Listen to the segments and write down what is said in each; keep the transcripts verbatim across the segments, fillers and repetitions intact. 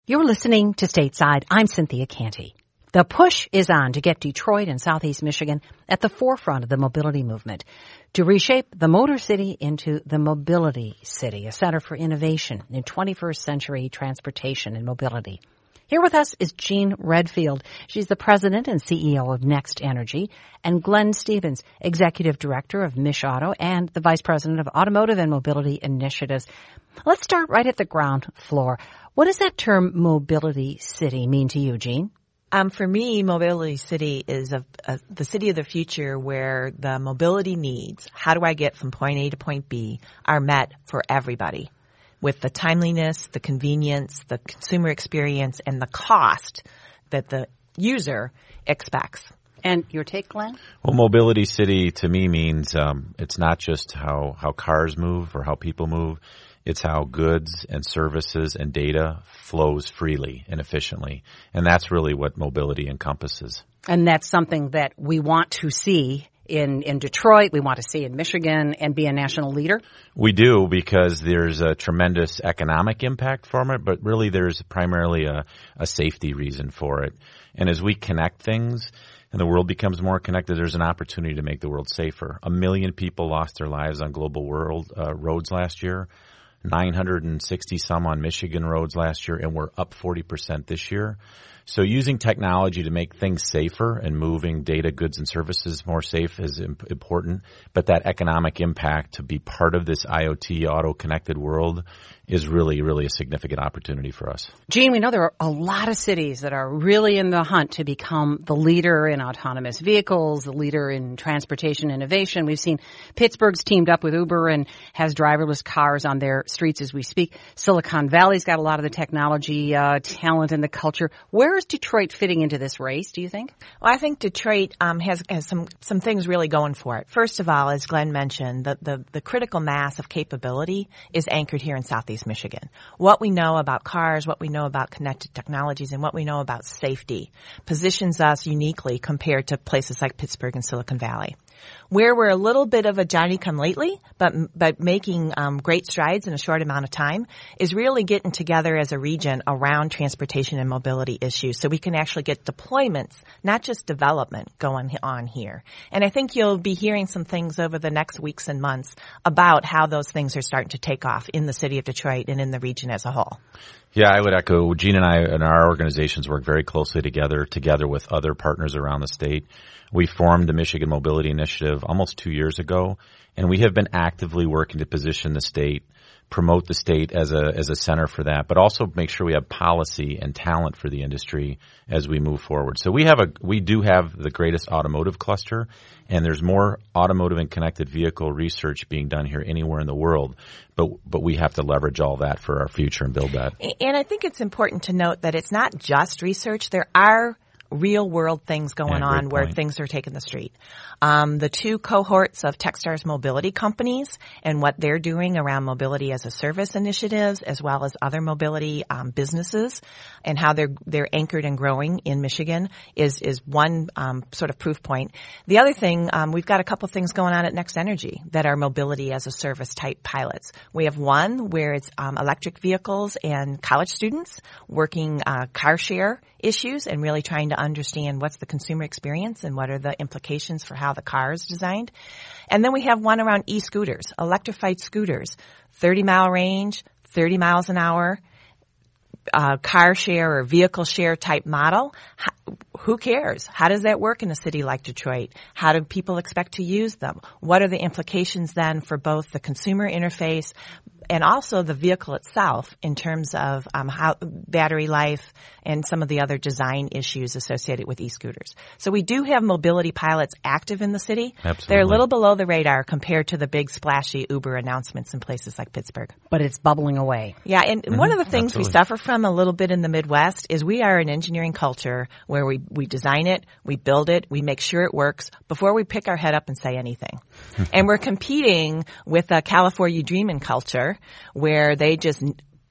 You're listening to Stateside. I'm Cynthia Canty. The push is on to get Detroit and Southeast Michigan at the forefront of the mobility movement, to reshape the Motor City into the Mobility City, a center for innovation in twenty-first century transportation and mobility. Here with us is Jean Redfield. She's the president and C E O of Next Energy, and Glenn Stevens, executive director of Mich Auto and the vice president of automotive and mobility initiatives. Let's start right at the ground floor. What does that term mobility city mean to you, Jean? Um, for me, Mobility City is a, a, the city of the future where the mobility needs, how do I get from point A to point B, are met for everybody with the timeliness, the convenience, the consumer experience, and the cost that the user expects. And your take, Glenn? Well, Mobility City to me means um, it's not just how, how cars move or how people move. It's how goods and services and data flows freely and efficiently. And that's really what mobility encompasses. And that's something that we want to see in, in Detroit, we want to see in Michigan, and be a national leader? We do, because there's a tremendous economic impact from it, but really there's primarily a, a safety reason for it. And as we connect things and the world becomes more connected, there's an opportunity to make the world safer. A million people lost their lives on global world uh, roads last year. nine hundred sixty some on Michigan roads last year, and we're up forty percent this year. So using technology to make things safer and moving data, goods, and services more safe is imp- important. But that economic impact to be part of this IoT auto-connected world is really, really a significant opportunity for us. Jean, we know there are a lot of cities that are really in the hunt to become the leader in autonomous vehicles, the leader in transportation innovation. We've seen Pittsburgh's teamed up with Uber and has driverless cars on their streets as we speak. Silicon Valley's got a lot of the technology, uh, talent and the culture. Where is Detroit fitting into this race, do you think? Well, I think Detroit um, has, has some, some things really going for it. First of all, as Glenn mentioned, the, the, the critical mass of capability is anchored here in Southeast Michigan. What we know about cars, what we know about connected technologies, and what we know about safety positions us uniquely compared to places like Pittsburgh and Silicon Valley. Where we're a little bit of a Johnny-come-lately, but but making um, great strides in a short amount of time, is really getting together as a region around transportation and mobility issues so we can actually get deployments, not just development, going on here. And I think you'll be hearing some things over the next weeks and months about how those things are starting to take off in the city of Detroit and in the region as a whole. Yeah, I would echo. Jean and I and our organizations work very closely together, together with other partners around the state. We formed the Michigan Mobility Initiative almost two years ago, and we have been actively working to position the state, promote the state as a as a center for that, but also make sure we have policy and talent for the industry as we move forward. So we have a we do have the greatest automotive cluster, and there's more automotive and connected vehicle research being done here anywhere in the world. But but we have to leverage all that for our future and build that. And I think it's important to note that it's not just research. There are real world things going yeah, on where point. things are taking the street. Um, the two cohorts of Techstars mobility companies and what they're doing around mobility as a service initiatives, as well as other mobility um, businesses, and how they're they're anchored and growing in Michigan is is one um, sort of proof point. The other thing, um, we've got a couple things going on at Next Energy that are mobility as a service type pilots. We have one where it's um, electric vehicles and college students working uh, car share issues and really trying to understand what's the consumer experience and what are the implications for how the car is designed. And then we have one around e-scooters, electrified scooters, thirty mile range, thirty miles an hour, uh, car share or vehicle share type model. How, who cares? How does that work in a city like Detroit? How do people expect to use them? What are the implications then for both the consumer interface and also the vehicle itself in terms of um, how battery life and some of the other design issues associated with e-scooters. So we do have mobility pilots active in the city. Absolutely. They're a little below the radar compared to the big splashy Uber announcements in places like Pittsburgh. But it's bubbling away. Yeah, and mm-hmm. one of the things Absolutely. we suffer from a little bit in the Midwest is we are an engineering culture where we, we design it, we build it, we make sure it works before we pick our head up and say anything. And we're competing with a California dreaming culture where they just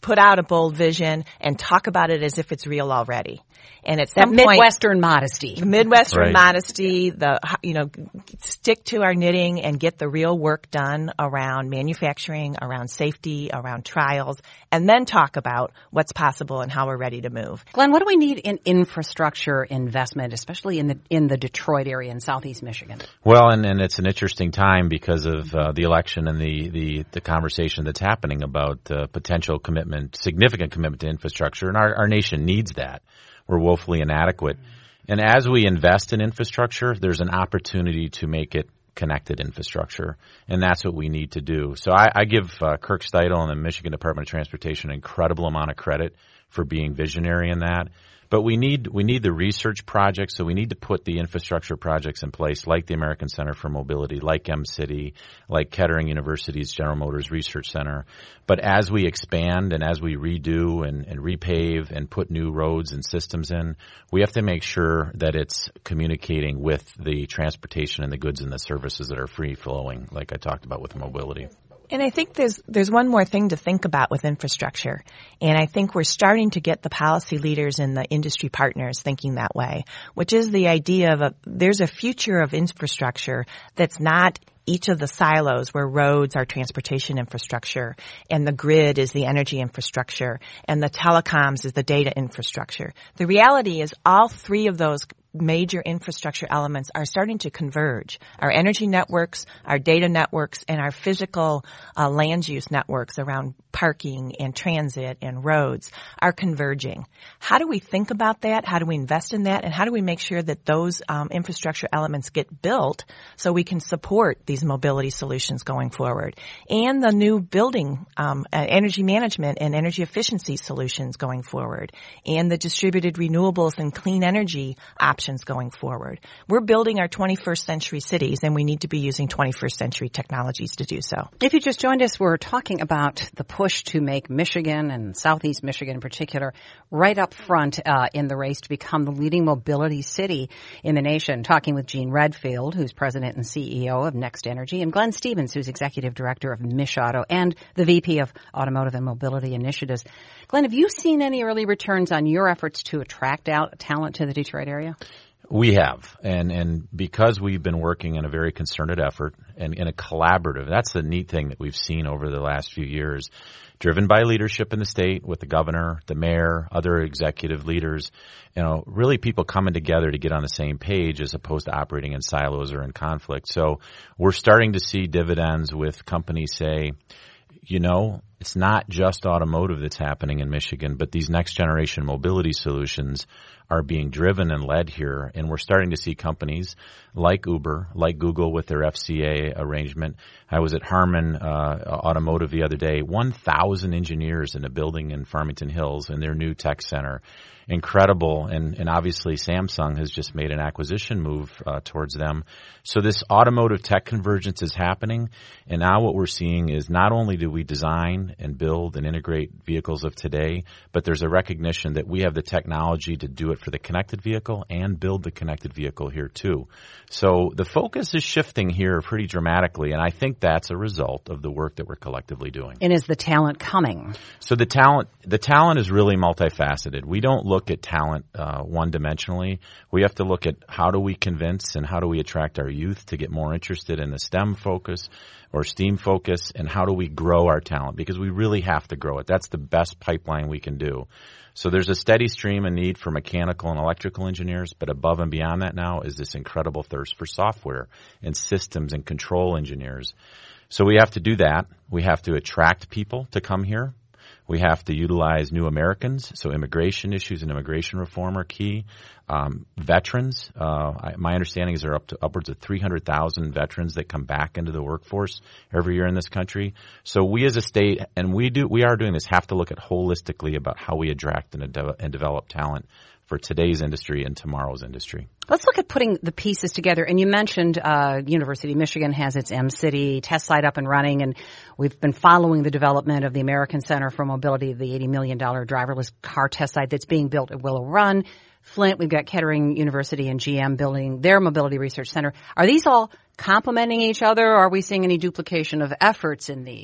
put out a bold vision and talk about it as if it's real already. And at that some point, Midwestern modesty. The Midwestern right. modesty, the, you know, stick to our knitting and get the real work done around manufacturing, around safety, around trials, and then talk about what's possible and how we're ready to move. Glenn, what do we need in infrastructure investment, especially in the in the Detroit area in southeast Michigan? Well, and, and it's an interesting time because of uh, the election and the, the, the conversation that's happening about uh, potential commitment, significant commitment to infrastructure, and our, our nation needs that. We're woefully inadequate. And as we invest in infrastructure, there's an opportunity to make it connected infrastructure, and that's what we need to do. So I, I give uh, Kirk Steidel and the Michigan Department of Transportation an incredible amount of credit for being visionary in that. But we need we need the research projects, so we need to put the infrastructure projects in place like the American Center for Mobility, like M-City, like Kettering University's General Motors Research Center. But as we expand and as we redo and, and repave and put new roads and systems in, we have to make sure that it's communicating with the transportation and the goods and the services that are free-flowing, like I talked about with mobility. And I think there's there's one more thing to think about with infrastructure. And I think we're starting to get the policy leaders and the industry partners thinking that way, which is the idea of a, there's a future of infrastructure that's not each of the silos where roads are transportation infrastructure and the grid is the energy infrastructure and the telecoms is the data infrastructure. The reality is all three of those major infrastructure elements are starting to converge. Our energy networks, our data networks, and our physical uh, land use networks around parking and transit and roads are converging. How do we think about that? How do we invest in that? And how do we make sure that those um, infrastructure elements get built so we can support these mobility solutions going forward? And the new building um, uh, energy management and energy efficiency solutions going forward, and the distributed renewables and clean energy options going forward. We're building our twenty-first century cities, and we need to be using twenty-first century technologies to do so. If you just joined us, we're talking about the push to make Michigan and southeast Michigan in particular right up front uh, in the race to become the leading mobility city in the nation. Talking with Gene Redfield, who's president and C E O of Next Energy, and Glenn Stevens, who's executive director of MishAuto and the V P of Automotive and Mobility Initiatives. Glenn, have you seen any early returns on your efforts to attract out talent to the Detroit area? We have, and and because we've been working in a very concerted effort and in a collaborative, that's the neat thing that we've seen over the last few years, driven by leadership in the state with the governor, the mayor, other executive leaders, you know, really people coming together to get on the same page as opposed to operating in silos or in conflict. So we're starting to see dividends with companies say, you know, it's not just automotive that's happening in Michigan, but these next generation mobility solutions are being driven and led here. And we're starting to see companies like Uber, like Google with their F C A arrangement. I was at Harman uh, Automotive the other day, one thousand engineers in a building in Farmington Hills in their new tech center. Incredible. And, and obviously Samsung has just made an acquisition move uh, towards them. So this automotive tech convergence is happening. And now what we're seeing is not only do we design and build and integrate vehicles of today, but there's a recognition that we have the technology to do it for the connected vehicle and build the connected vehicle here too. So the focus is shifting here pretty dramatically. And I think that's a result of the work that we're collectively doing. And is the talent coming? So the talent, the talent is really multifaceted. We don't look at talent uh, one-dimensionally. We have to look at how do we convince and how do we attract our youth to get more interested in the STEM focus or STEAM focus, and how do we grow our talent, because we really have to grow it. That's the best pipeline we can do. So there's a steady stream and need for mechanical and electrical engineers, but above and beyond that now is this incredible thirst for software and systems and control engineers. So we have to do that. We have to attract people to come here. We have to utilize new Americans, so immigration issues and immigration reform are key. Um, veterans, uh, I, my understanding is there are up to upwards of three hundred thousand veterans that come back into the workforce every year in this country. So we as a state, and we do, we are doing this, have to look at holistically about how we attract and, de- and develop talent for today's industry and tomorrow's industry. Let's look at putting the pieces together. And you mentioned uh University of Michigan has its M-City test site up and running, and we've been following the development of the American Center for Mobility, the eighty million dollars driverless car test site that's being built at Willow Run. Flint, we've got Kettering University and G M building their mobility research center. Are these all complementing each other, or are we seeing any duplication of efforts in these?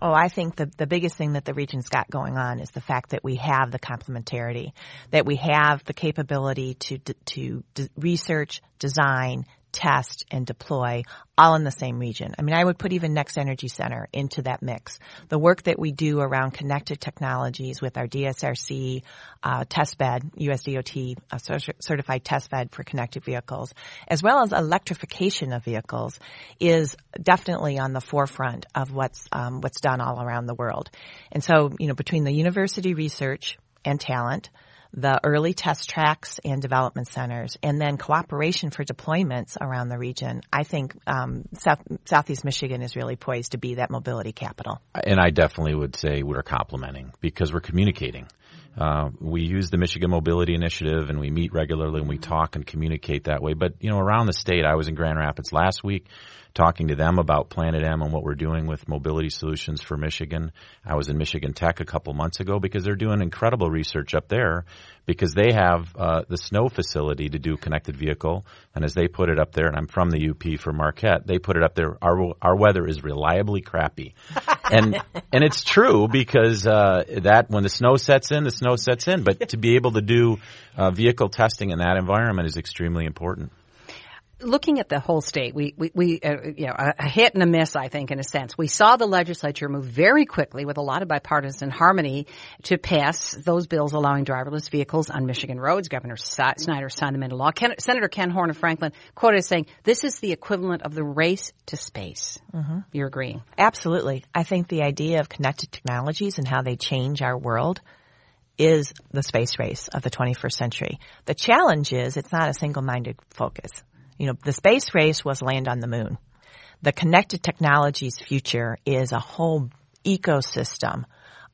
Oh, I think the, the biggest thing that the region's got going on is the fact that we have the complementarity, that we have the capability to, to, to research, design, test, and deploy all in the same region. I mean, I would put even Next Energy Center into that mix. The work that we do around connected technologies with our D S R C uh, test bed, U S D O T uh, certified test bed for connected vehicles, as well as electrification of vehicles, is definitely on the forefront of what's um, what's done all around the world. And so, you know, between the university research and talent, the early test tracks and development centers, and then cooperation for deployments around the region, I think um, South, Southeast Michigan is really poised to be that mobility capital. And I definitely would say we're complementing because we're communicating. Uh, we use the Michigan Mobility Initiative, and we meet regularly, and we talk and communicate that way. But, you know, around the state, I was in Grand Rapids last week talking to them about Planet M and what we're doing with mobility solutions for Michigan. I was in Michigan Tech a couple months ago because they're doing incredible research up there because they have uh, the snow facility to do connected vehicle. And as they put it up there, and I'm from the U P for Marquette, they put it up there, our our weather is reliably crappy. and and it's true because uh, that when the snow sets in, the snow sets in. But to be able to do uh, vehicle testing in that environment is extremely important. Looking at the whole state, we, we, we uh, you know, a, a hit and a miss, I think, in a sense. We saw the legislature move very quickly with a lot of bipartisan harmony to pass those bills allowing driverless vehicles on Michigan roads. Governor Snyder signed them into law. Ken, Senator Ken Horn of Franklin quoted as saying, this is the equivalent of the race to space. Mm-hmm. You're agreeing? Absolutely. I think the idea of connected technologies and how they change our world is the space race of the twenty-first century. The challenge is it's not a single-minded focus. You know, the space race was land on the moon. The connected technologies future is a whole ecosystem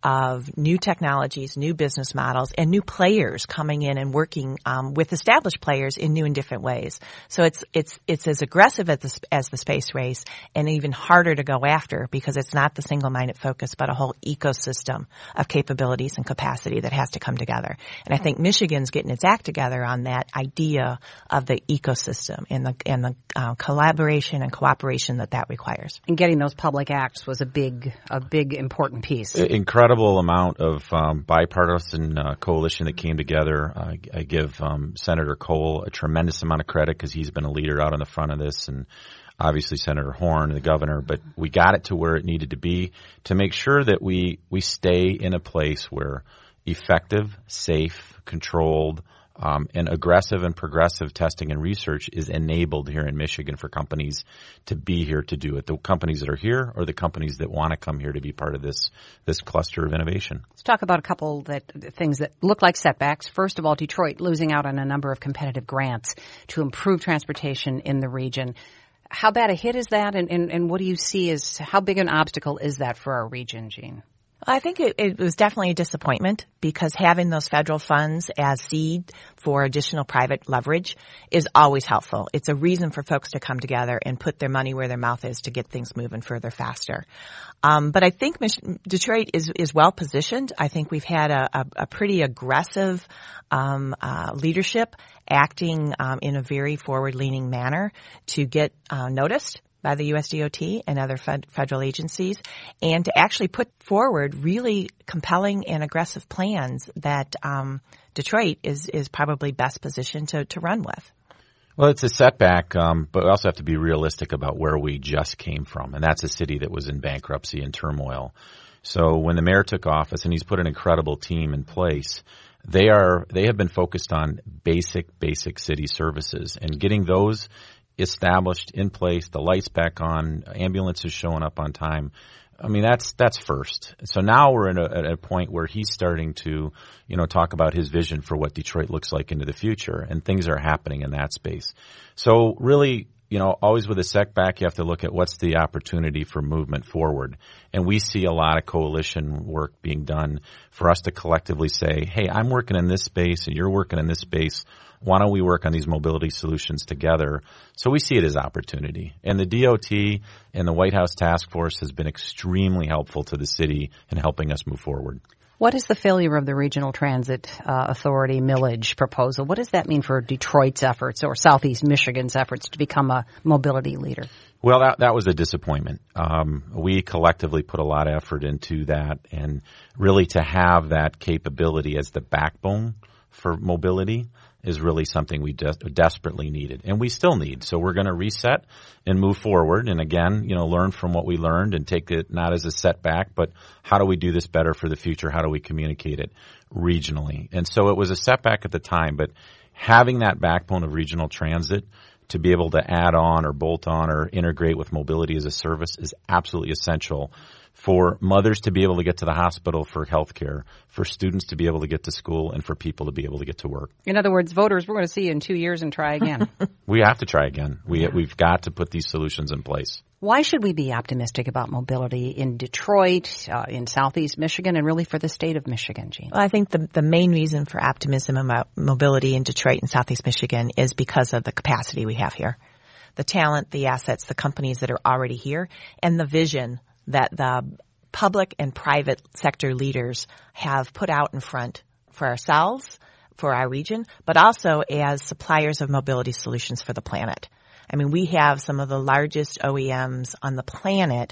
of new technologies, new business models, and new players coming in and working um, with established players in new and different ways. So it's it's it's as aggressive as the, as the space race, and even harder to go after because it's not the single-minded focus, but a whole ecosystem of capabilities and capacity that has to come together. And I think Michigan's getting its act together on that idea of the ecosystem and the and the uh, collaboration and cooperation that that requires. And getting those public acts was a big a big important piece. Incredible. Incredible amount of um, bipartisan uh, coalition that came together. Uh, I give um, Senator Cole a tremendous amount of credit because he's been a leader out on the front of this, and obviously Senator Horn, the governor. But we got it to where it needed to be to make sure that we we stay in a place where effective, safe, controlled, Um, and aggressive and progressive testing and research is enabled here in Michigan for companies to be here to do it. The companies that are here or the companies that want to come here to be part of this this cluster of innovation. Let's talk about a couple that things that look like setbacks. First of all, Detroit losing out on a number of competitive grants to improve transportation in the region. How bad a hit is that, and, and, and what do you see as how big an obstacle is that for our region, Jean? I think it, it was definitely a disappointment because having those federal funds as seed for additional private leverage is always helpful. It's a reason for folks to come together and put their money where their mouth is to get things moving further faster. Um, but I think Mich- Detroit is, is well positioned. I think we've had a, a, a pretty aggressive um, uh, leadership acting um, in a very forward-leaning manner to get uh, noticed by the U S D O T and other fed, federal agencies, and to actually put forward really compelling and aggressive plans that um, Detroit is is probably best positioned to, to run with. Well, it's a setback, um, but we also have to be realistic about where we just came from, and that's a city that was in bankruptcy and turmoil. So when the mayor took office, and he's put an incredible team in place, they are they have been focused on basic, basic city services and getting those established in place, the lights back on, ambulances showing up on time. I mean, that's that's first. So now we're in a, at a point where he's starting to, you know, talk about his vision for what Detroit looks like into the future, and things are happening in that space. So really, you know, always with a setback, you have to look at what's the opportunity for movement forward. And we see a lot of coalition work being done for us to collectively say, hey, I'm working in this space and you're working in this space. Why don't we work on these mobility solutions together? So we see it as opportunity. And the D O T and the White House Task Force has been extremely helpful to the city in helping us move forward. What is the failure of the Regional Transit uh, Authority millage proposal? What does that mean for Detroit's efforts or Southeast Michigan's efforts to become a mobility leader? Well, that that was a disappointment. Um, we collectively put a lot of effort into that, and really to have that capability as the backbone for mobility is really something we de- desperately needed, and we still need. So we're going to reset and move forward, and again, you know, learn from what we learned and take it not as a setback, but how do we do this better for the future? How do we communicate it regionally? And so it was a setback at the time, but having that backbone of regional transit to be able to add on or bolt on or integrate with mobility as a service is absolutely essential for mothers to be able to get to the hospital for health care, for students to be able to get to school, and for people to be able to get to work. In other words, voters, we're going to see you in two years and try again. We have to try again. We, yeah. We've got to put these solutions in place. Why should we be optimistic about mobility in Detroit, uh, in Southeast Michigan, and really for the state of Michigan, Jean? Well, I think the, the main reason for optimism about mobility in Detroit and Southeast Michigan is because of the capacity we have here. The talent, the assets, the companies that are already here, and the vision that the public and private sector leaders have put out in front for ourselves, for our region, but also as suppliers of mobility solutions for the planet. I mean, we have some of the largest O E Ms on the planet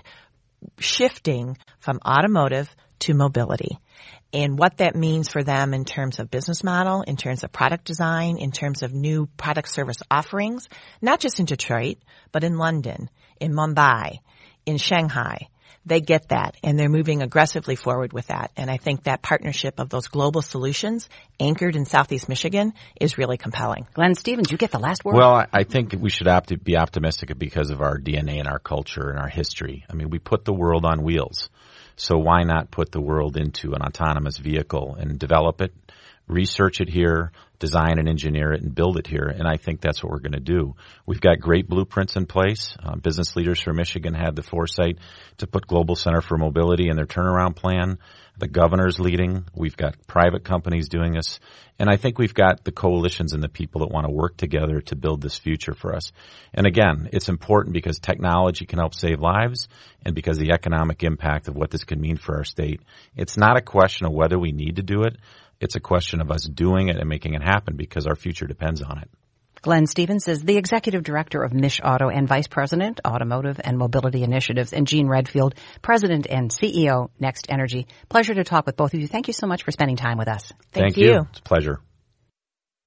shifting from automotive to mobility. And what that means for them in terms of business model, in terms of product design, in terms of new product service offerings, not just in Detroit, but in London, in Mumbai, in Shanghai. They get that, and they're moving aggressively forward with that. And I think that partnership of those global solutions anchored in Southeast Michigan is really compelling. Glenn Stevens, you get the last word. Well, I think we should have to be optimistic because of our D N A and our culture and our history. I mean, we put the world on wheels. So why not put the world into an autonomous vehicle and develop it, research it here, design and engineer it, and build it here. And I think that's what we're going to do. We've got great blueprints in place. Uh, business leaders for Michigan had the foresight to put Global Center for Mobility in their turnaround plan. The governor's leading. We've got private companies doing this. And I think we've got the coalitions and the people that want to work together to build this future for us. And again, it's important because technology can help save lives and because the economic impact of what this could mean for our state. It's not a question of whether we need to do it. It's a question of us doing it and making it happen because our future depends on it. Glenn Stevens is the Executive Director of Mich Auto and Vice President, Automotive and Mobility Initiatives, and Jean Redfield, President and C E O, Next Energy. Pleasure to talk with both of you. Thank you so much for spending time with us. Thank, Thank you. you. It's a pleasure.